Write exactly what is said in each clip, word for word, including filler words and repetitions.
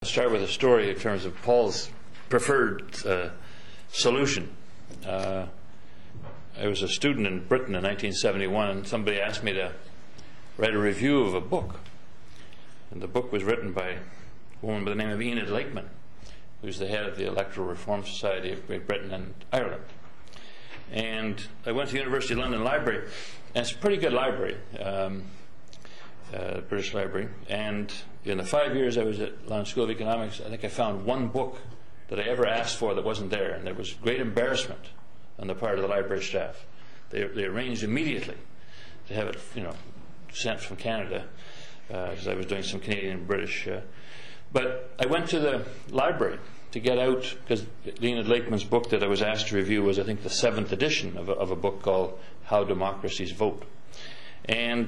I'll start with a story in terms of Paul's preferred uh, solution. Uh, I was a student in Britain in nineteen seventy-one, and somebody asked me to write a review of a book. And the book was written by a woman by the name of Enid Lakeman, who's the head of the Electoral Reform Society of Great Britain and Ireland. And I went to the University of London Library, and it's a pretty good library, um, uh, British Library. And in the five years I was at London School of Economics, I think I found one book that I ever asked for that wasn't there, and there was great embarrassment on the part of the library staff. They, they arranged immediately to have it, you know, sent from Canada, because uh, I was doing some Canadian and British. Uh, but I went to the library to get out, because Enid Lakeman's book that I was asked to review was, I think, the seventh edition of a, of a book called How Democracies Vote. And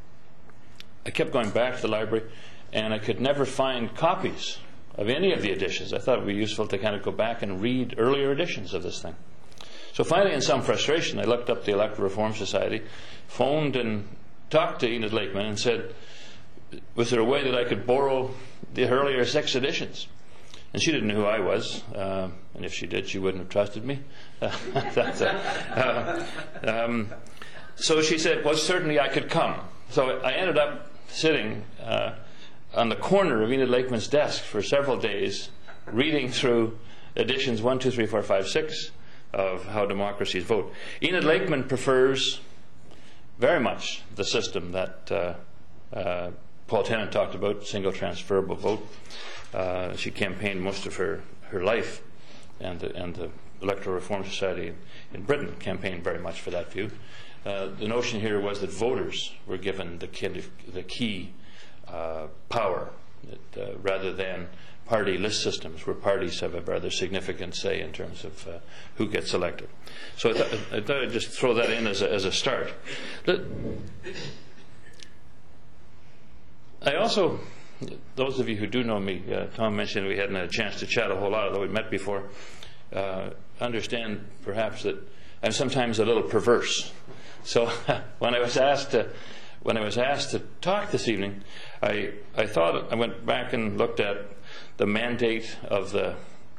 I kept going back to the library, and I could never find copies of any of the editions. I thought it would be useful to kind of go back and read earlier editions of this thing. So finally, in some frustration, I looked up the Electoral Reform Society, phoned and talked to Enid Lakeman and said, was there a way that I could borrow the earlier six editions? And she didn't know who I was, uh, and if she did, she wouldn't have trusted me. That's a, uh, um, so she said, well, certainly I could come. So I ended up sitting uh, on the corner of Enid Lakeman's desk for several days, reading through editions one, two, three, four, five, six of How Democracies Vote. Enid Lakeman prefers very much the system that uh, uh, Paul Tennant talked about, single transferable vote. Uh, she campaigned most of her, her life, and the, and the Electoral Reform Society in Britain campaigned very much for that view. Uh, the notion here was that voters were given the key, the key uh, power, that, uh, rather than party list systems, where parties have a rather significant say in terms of uh, who gets elected. So I, th I thought I'd just throw that in as a, as a start. But I also, those of you who do know me, uh, Tom mentioned we hadn't had a chance to chat a whole lot, although we'd met before, uh, understand perhaps that I'm sometimes a little perverse. So when I was asked to, when I was asked to talk this evening, I, I thought, I went back and looked at the mandate of the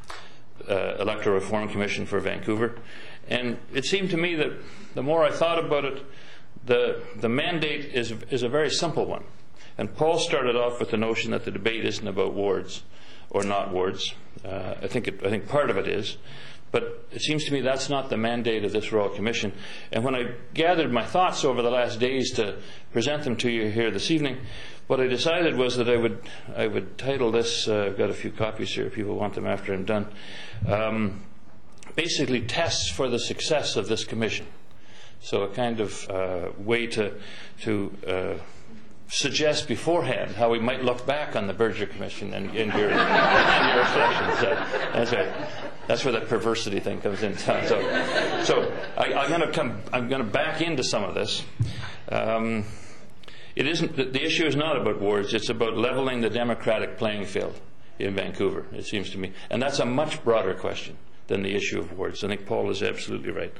uh, Electoral Reform Commission for Vancouver, and it seemed to me that the more I thought about it, the, the mandate is, is a very simple one. And Paul started off with the notion that the debate isn't about wards or not wards. Uh, I think it, I think part of it is, but it seems to me that's not the mandate of this Royal Commission. And when I gathered my thoughts over the last days to present them to you here this evening, what I decided was that I would I would title this. Uh, I've got a few copies here if people want them after I'm done. Um, basically, tests for the success of this commission. So a kind of uh, way to to uh, suggest beforehand how we might look back on the Berger Commission and, and your, and your reflections. Uh, that's right. That's where that perversity thing comes in. So, so I, I'm going to come. I'm going to back into some of this. Um, it isn't. The issue is not about wards. It's about leveling the democratic playing field in Vancouver. It seems to me, and that's a much broader question than the issue of wards. I think Paul is absolutely right.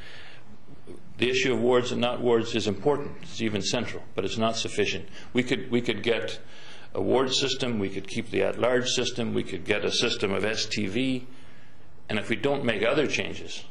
The issue of wards and not wards is important. It's even central, but it's not sufficient. We could we could get a ward system. We could keep the at-large system. We could get a system of S T V. And if we don't make other changes,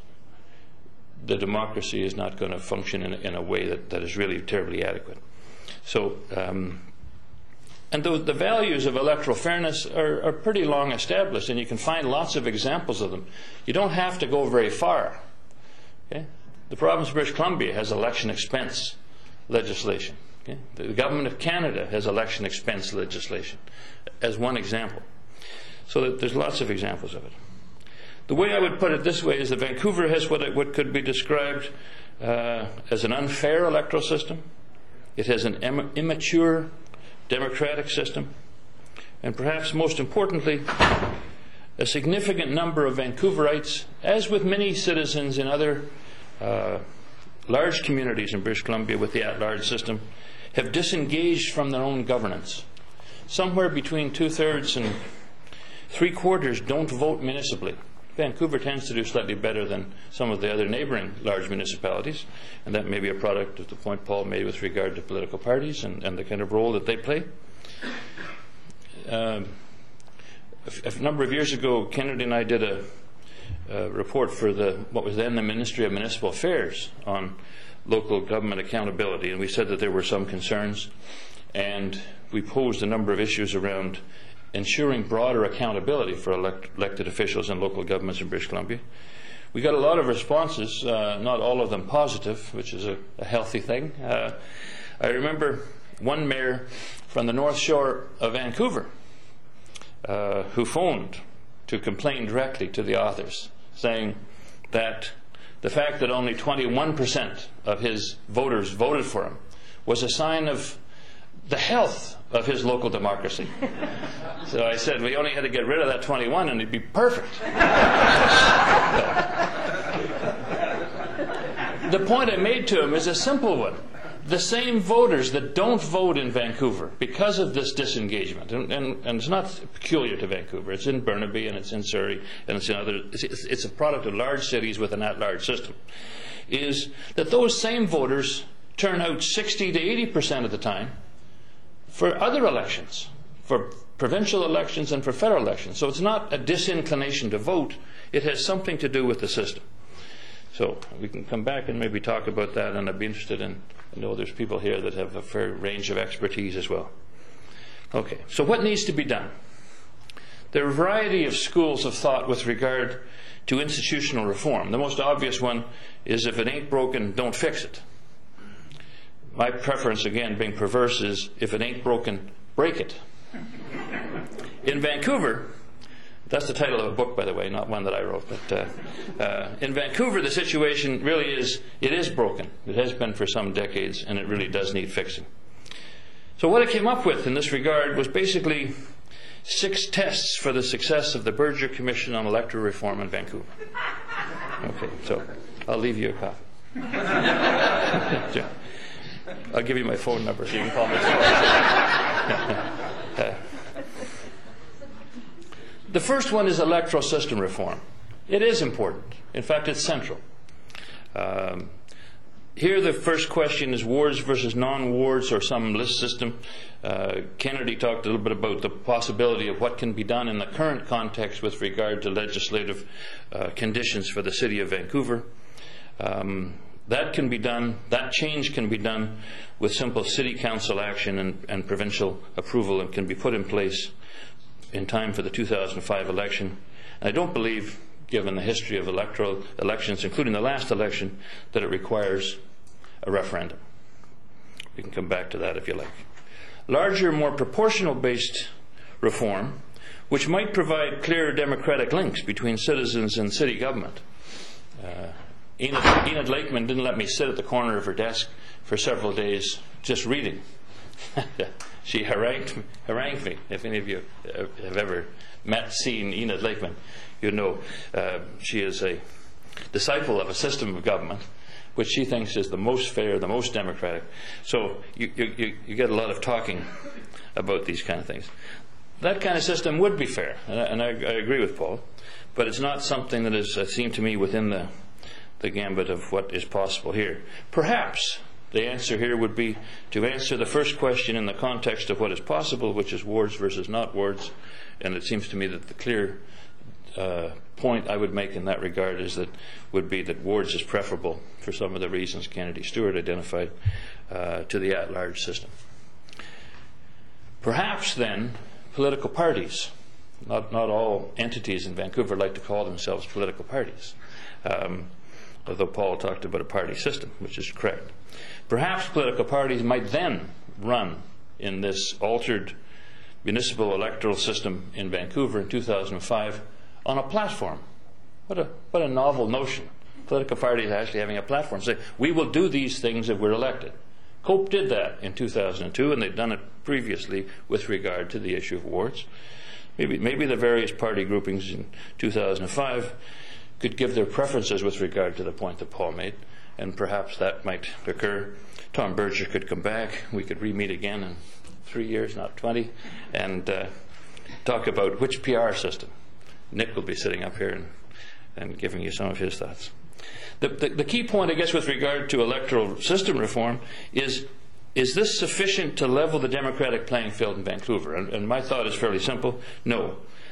the democracy is not going to function in a, in a way that, that is really terribly adequate. So, um, and the, the values of electoral fairness are, are pretty long established, and you can find lots of examples of them. You don't have to go very far. Okay? The province of British Columbia has election expense legislation. Okay? The government of Canada has election expense legislation, as one example. So that there's lots of examples of it. The way I would put it this way is that Vancouver has what, it, what could be described uh, as an unfair electoral system. It has an im immature democratic system. And perhaps most importantly, a significant number of Vancouverites, as with many citizens in other uh, large communities in British Columbia with the at-large system, have disengaged from their own governance. Somewhere between two-thirds and three-quarters don't vote municipally. Vancouver tends to do slightly better than some of the other neighboring large municipalities, and that may be a product of the point Paul made with regard to political parties and, and the kind of role that they play. Um, a, a number of years ago, Kennedy and I did a, a report for the what was then the Ministry of Municipal Affairs on local government accountability, and we said that there were some concerns, and we posed a number of issues around ensuring broader accountability for elect elected officials in local governments in British Columbia. We got a lot of responses, uh, not all of them positive, which is a, a healthy thing. Uh, I remember one mayor from the North Shore of Vancouver uh, who phoned to complain directly to the authors, saying that the fact that only twenty-one percent of his voters voted for him was a sign of the health of his local democracy. So I said, we only had to get rid of that twenty-one and it'd be perfect. The point I made to him is a simple one. The same voters that don't vote in Vancouver because of this disengagement, and, and, and it's not peculiar to Vancouver, it's in Burnaby and it's in Surrey and it's in other, it's, it's a product of large cities with an at-large system, is that those same voters turn out sixty to eighty percent of the time for other elections, for provincial elections and for federal elections. So it's not a disinclination to vote, it has something to do with the system. So we can come back and maybe talk about that, and I'd be interested in, I know there's people here that have a fair range of expertise as well. Okay, so what needs to be done? There are a variety of schools of thought with regard to institutional reform. The most obvious one is if it ain't broken, don't fix it. My preference, again, being perverse, is if it ain't broken, break it. In Vancouver, that's the title of a book, by the way, not one that I wrote, but uh, uh, in Vancouver the situation really is, it is broken. It has been for some decades, and it really does need fixing. So what I came up with in this regard was basically six tests for the success of the Berger Commission on Electoral Reform in Vancouver. Okay, so I'll leave you a copy. I'll give you my phone number so you can call me. uh, the first one is electoral system reform. It is important. In fact, it's central. Um, here the first question is wards versus non-wards or some list system. Uh, Kennedy talked a little bit about the possibility of what can be done in the current context with regard to legislative uh, conditions for the city of Vancouver. Um, That can be done, that change can be done with simple city council action and, and provincial approval, and can be put in place in time for the two thousand five election. And I don't believe, given the history of electoral elections, including the last election, that it requires a referendum. We can come back to that if you like. Larger, more proportional-based reform, which might provide clearer democratic links between citizens and city government. Uh, Enid, Enid Lakeman didn't let me sit at the corner of her desk for several days just reading. She harangued, harangued me. If any of you have ever met, seen Enid Lakeman, you know uh, she is a disciple of a system of government which she thinks is the most fair, the most democratic. So you, you, you get a lot of talking about these kind of things. That kind of system would be fair, and I, I agree with Paul, but it's not something that is, it seemed to me, within the the gambit of what is possible here. Perhaps the answer here would be to answer the first question in the context of what is possible, which is wards versus not wards, and it seems to me that the clear uh, point I would make in that regard is that would be that wards is preferable for some of the reasons Kennedy Stewart identified uh, to the at-large system. Perhaps then political parties, not, not all entities in Vancouver like to call themselves political parties. Um, although Paul talked about a party system, which is correct. Perhaps political parties might then run in this altered municipal electoral system in Vancouver in two thousand five on a platform. What a, what a novel notion. Political parties actually having a platform. Say, we will do these things if we're elected. Cope did that in two thousand two, and they'd done it previously with regard to the issue of wards. Maybe, maybe the various party groupings in two thousand five could give their preferences with regard to the point that Paul made, and perhaps that might occur. Tom Berger could come back. We could re-meet again in three years, not twenty, and uh, talk about which P R system. Nick will be sitting up here and, and giving you some of his thoughts. The, the, the key point, I guess, with regard to electoral system reform is, is this sufficient to level the democratic playing field in Vancouver? And, and my thought is fairly simple. No.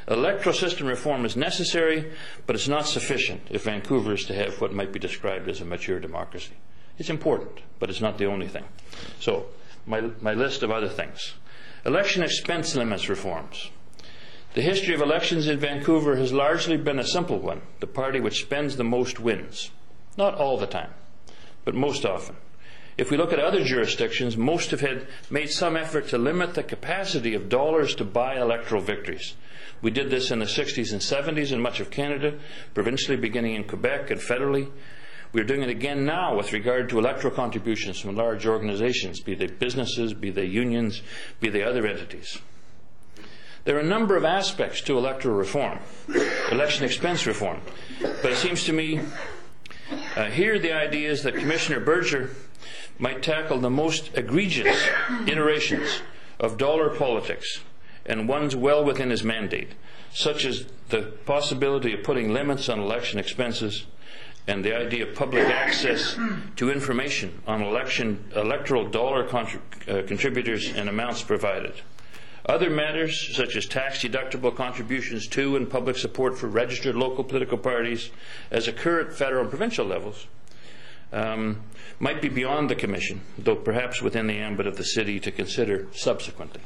Electoral system reform is necessary, but it's not sufficient if Vancouver is to have what might be described as a mature democracy. It's important, but it's not the only thing. So, my, my list of other things. Election expense limits reforms. The history of elections in Vancouver has largely been a simple one. The party which spends the most wins. Not all the time, but most often. If we look at other jurisdictions, most have had made some effort to limit the capacity of dollars to buy electoral victories. We did this in the sixties and seventies in much of Canada, provincially beginning in Quebec and federally. We're doing it again now with regard to electoral contributions from large organizations, be they businesses, be they unions, be they other entities. There are a number of aspects to electoral reform, election expense reform, but it seems to me uh, here the idea is that Commissioner Berger might tackle the most egregious iterations of dollar politics and ones well within his mandate, such as the possibility of putting limits on election expenses and the idea of public access to information on election electoral dollar contrib uh, contributors and amounts provided. Other matters, such as tax-deductible contributions to and public support for registered local political parties, as occur at federal and provincial levels, um, might be beyond the Commission, though perhaps within the ambit of the City to consider subsequently.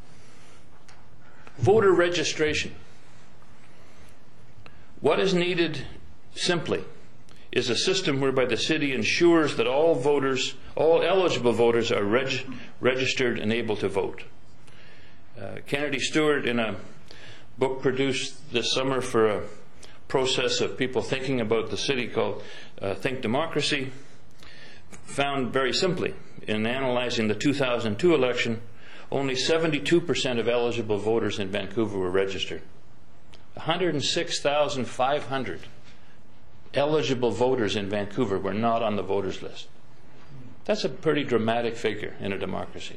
Voter registration. What is needed simply is a system whereby the City ensures that all voters, all eligible voters are reg registered and able to vote. Uh, Kennedy Stewart, in a book produced this summer for a process of people thinking about the city called uh, Think Democracy, found very simply in analyzing the two thousand two election, only seventy-two percent of eligible voters in Vancouver were registered. one hundred six thousand five hundred eligible voters in Vancouver were not on the voters list. That's a pretty dramatic figure in a democracy.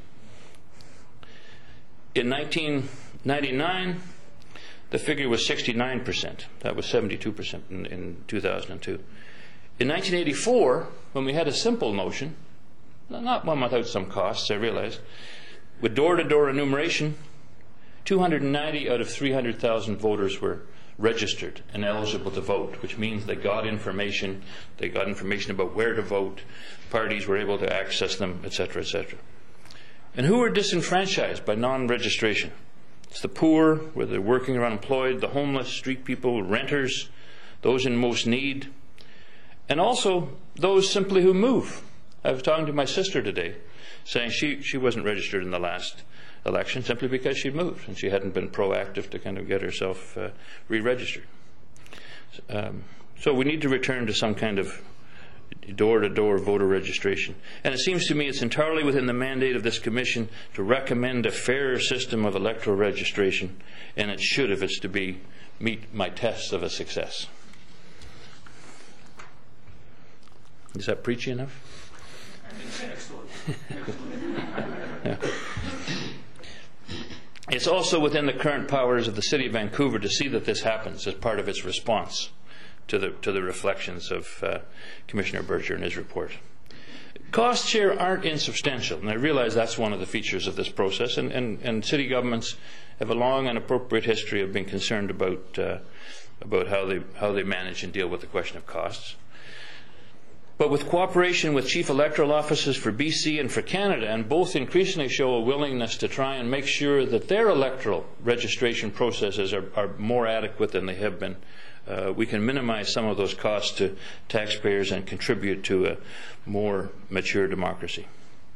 In nineteen ninety-nine, the figure was sixty-nine percent. That was seventy-two percent in, in two thousand two. In nineteen eighty-four, when we had a simple notion, not one without some costs, I realize, with door-to-door enumeration, two hundred ninety out of three hundred thousand voters were registered and eligible to vote, which means they got information, they got information about where to vote, parties were able to access them, et cetera, et cetera. And who are disenfranchised by non-registration? It's the poor, whether they're working or unemployed, the homeless, street people, renters, those in most need, and also those simply who move. I was talking to my sister today, saying she, she wasn't registered in the last election simply because she'd moved and she hadn't been proactive to kind of get herself uh, re-registered. Um, so we need to return to some kind of door-to-door voter registration. And it seems to me it's entirely within the mandate of this Commission to recommend a fairer system of electoral registration, and it should, if it's to be, meet my tests of a success. Is that preachy enough? Excellent. Yeah. It's also within the current powers of the City of Vancouver to see that this happens as part of its response to the, to the reflections of uh, Commissioner Berger in his report. Costs here aren't insubstantial, and I realize that's one of the features of this process, and, and, and city governments have a long and appropriate history of being concerned about, uh, about how, they, how they manage and deal with the question of costs. But with cooperation with chief electoral offices for B C and for Canada, and both increasingly show a willingness to try and make sure that their electoral registration processes are, are more adequate than they have been, uh, we can minimize some of those costs to taxpayers and contribute to a more mature democracy.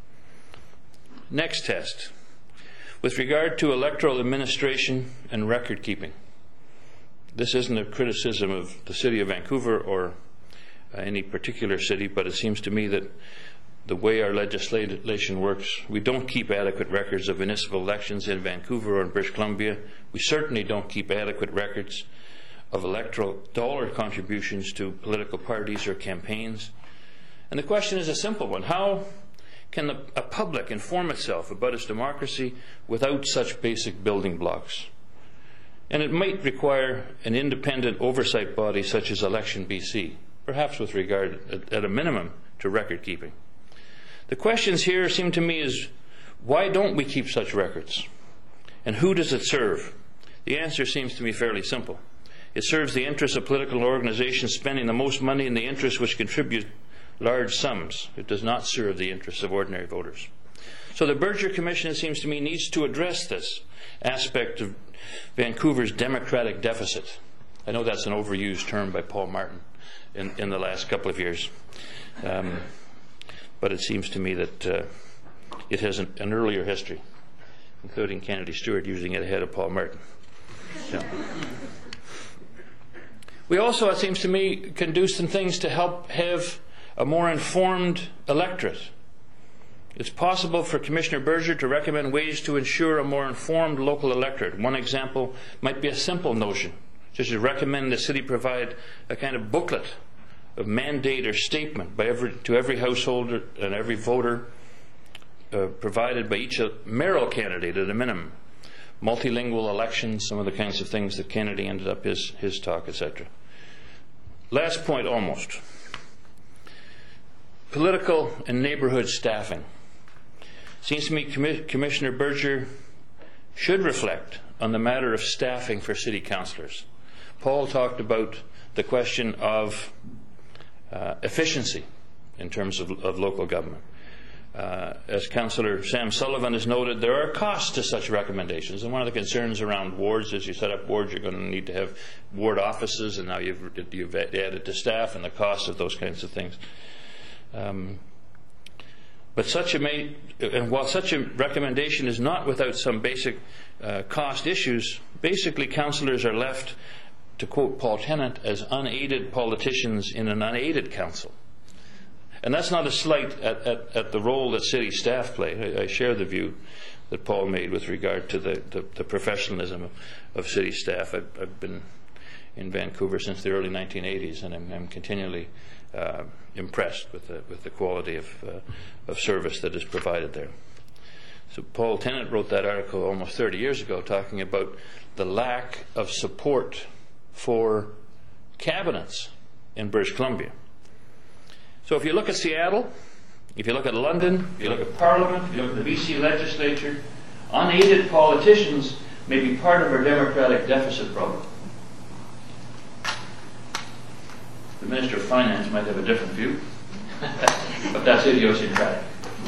Next test. With regard to electoral administration and record keeping. This isn't a criticism of the City of Vancouver or Uh, any particular city, but it seems to me that the way our legislation works, we don't keep adequate records of municipal elections in Vancouver or in British Columbia. We certainly don't keep adequate records of electoral dollar contributions to political parties or campaigns. And the question is a simple one. How can the, a public inform itself about its democracy without such basic building blocks? And it might require an independent oversight body such as Election B C, perhaps with regard, at, at a minimum, to record keeping. The questions here seem to me is, why don't we keep such records? And who does it serve? The answer seems to me fairly simple. It serves the interests of political organizations spending the most money in the interests which contribute large sums. It does not serve the interests of ordinary voters. So the Berger Commission, it seems to me, needs to address this aspect of Vancouver's democratic deficit. I know that's an overused term by Paul Martin in, in the last couple of years. Um, but it seems to me that uh, it has an, an earlier history, including Kennedy Stewart using it ahead of Paul Martin. So. We also, it seems to me, can do some things to help have a more informed electorate. It's possible for Commissioner Berger to recommend ways to ensure a more informed local electorate. One example might be a simple notion, such as recommend the city provide a kind of booklet of mandate or statement by every, to every household and every voter uh, provided by each mayoral candidate at a minimum. Multilingual elections, some of the kinds of things that Kennedy ended up his, his talk, et cetera. Last point almost. Political and neighborhood staffing. Seems to me Commi- Commissioner Berger should reflect on the matter of staffing for city councillors. Paul talked about the question of uh, efficiency in terms of, of local government. Uh, as Councillor Sam Sullivan has noted, there are costs to such recommendations, and one of the concerns around wards is you set up wards, you're going to need to have ward offices, and now you've, you've added to staff and the costs of those kinds of things. Um, but such a may, and while such a recommendation is not without some basic uh, cost issues, basically councillors are left, to quote Paul Tennant, as unaided politicians in an unaided council. And that's not a slight at, at, at the role that city staff play. I, I share the view that Paul made with regard to the, the, the professionalism of, of city staff. I've, I've been in Vancouver since the early nineteen eighties, and I'm, I'm continually uh, impressed with the, with the quality of, uh, of service that is provided there. So Paul Tennant wrote that article almost thirty years ago talking about the lack of support for cabinets in British Columbia. So if you look at Seattle, if you look at London, if you look at Parliament, if you look at the B C legislature, unaided politicians may be part of our democratic deficit problem. The Minister of Finance might have a different view, but that's idiosyncratic.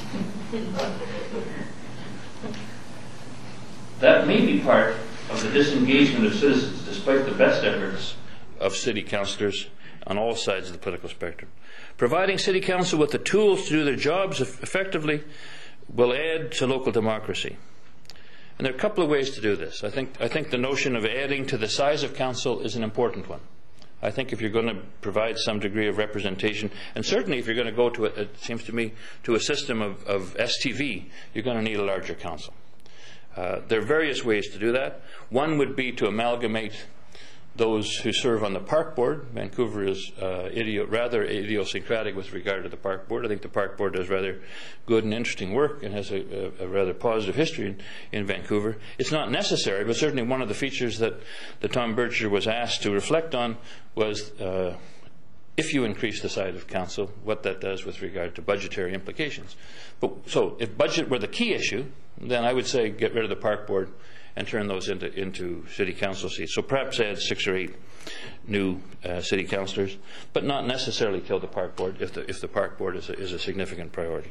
That may be part of the disengagement of citizens, despite the best efforts of city councillors on all sides of the political spectrum. Providing City Council with the tools to do their jobs effectively will add to local democracy. And there are a couple of ways to do this. I think, I think the notion of adding to the size of council is an important one. I think if you're going to provide some degree of representation, and certainly if you're going to go to, a, it seems to me, to a system of, of S T V, you're going to need a larger council. Uh, there are various ways to do that. One would be to amalgamate those who serve on the Park Board. Vancouver is uh, idio rather idiosyncratic with regard to the Park Board. I think the Park Board does rather good and interesting work and has a, a, a rather positive history in, in Vancouver. It's not necessary, but certainly one of the features that, that Tom Berger was asked to reflect on was uh, if you increase the size of council, what that does with regard to budgetary implications. But, so if budget were the key issue, then I would say get rid of the Park Board and turn those into, into city council seats. So perhaps add six or eight new uh, city councillors, but not necessarily kill the Park Board if the, if the Park Board is a, is a significant priority.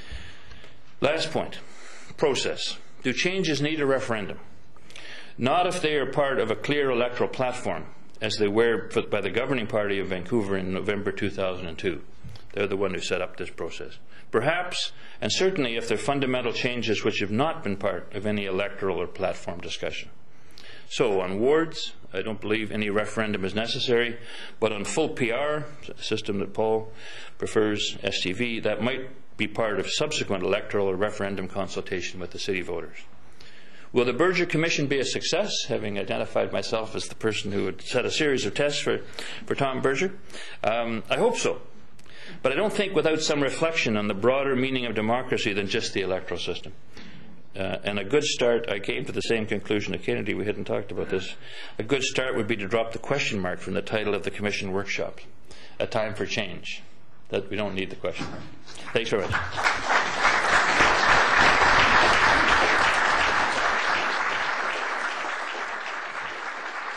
Last point, process. Do changes need a referendum? Not if they are part of a clear electoral platform, as they were by the governing party of Vancouver in November two thousand two. They're the one who set up this process. Perhaps, and certainly if they're fundamental changes which have not been part of any electoral or platform discussion. So on wards, I don't believe any referendum is necessary, but on full P R, a system that Paul prefers, S T V, that might be part of subsequent electoral or referendum consultation with the city voters. Will the Berger Commission be a success, having identified myself as the person who would set a series of tests for, for Tom Berger? Um, I hope so. But I don't think without some reflection on the broader meaning of democracy than just the electoral system. Uh, and a good start, I came to the same conclusion at Kennedy, we hadn't talked about this, a good start would be to drop the question mark from the title of the Commission workshop, A Time for Change. That we don't need the question mark. Thanks very much.